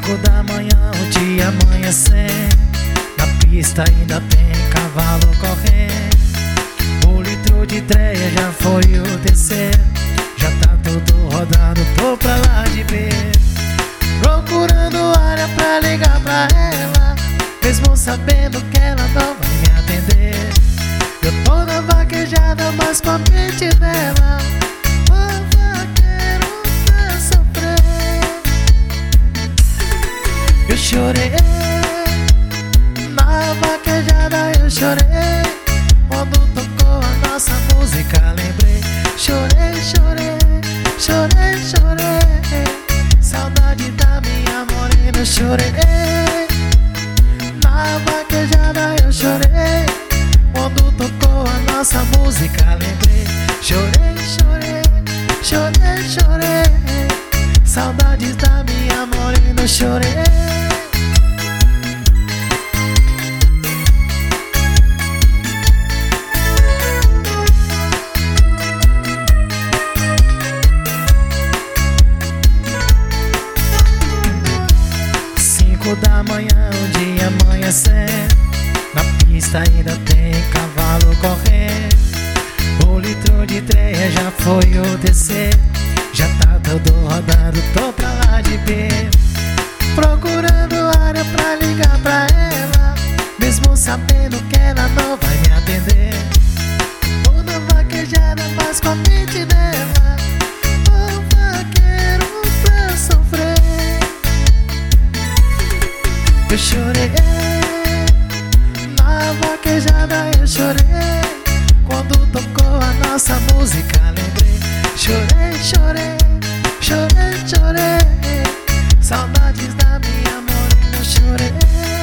5 da manhã, o dia amanhecendo. Na pista ainda tem cavalo correndo. O litro de treia já foi o terceiro. Já tá tudo rodado, tô pra lá de ver. Procurando área pra ligar pra ela, mesmo sabendo que ela não vai me atender. Eu tô na vaquejada, mas com a mente dela. Ô vaqueiro pra sofrer. Eu chorei, na vaquejada eu chorei. Quando tocou a nossa música lembrei. Chorei, chorei, chorei, chorei. Saudade da minha morena, eu chorei. Na vaquejada eu chorei. Quando tocou a nossa música lembrei. Chorei, chorei, chorei, chorei. Saudades da minha morena, eu chorei. 5 da manhã, o dia amanhecendo. Na pista ainda tem cavalo correndo. O litro de treia já foi o terceiro. Já tá todo rodado, tô pra lá de ver. Procurando área pra ligar pra ela, mesmo sabendo que ela não vai me atender. Toda vaquejada, mas com a mente dela. Ô vaqueiro pra sofrer. Eu chorei, na vaquejada eu chorei. Quando tocou a nossa música lembrei. Chorei, chorei, chorei, chorei. Saudades da minha morena, eu chorei.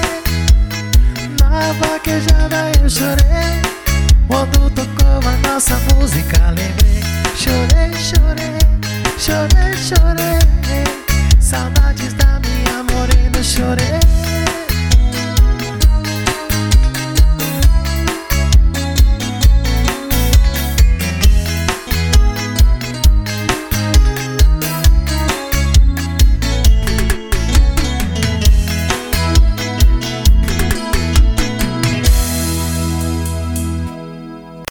Na vaquejada eu chorei. Quando tocou a nossa música lembrei. Chorei, chorei, chorei, chorei. Saudades da minha morena, eu chorei.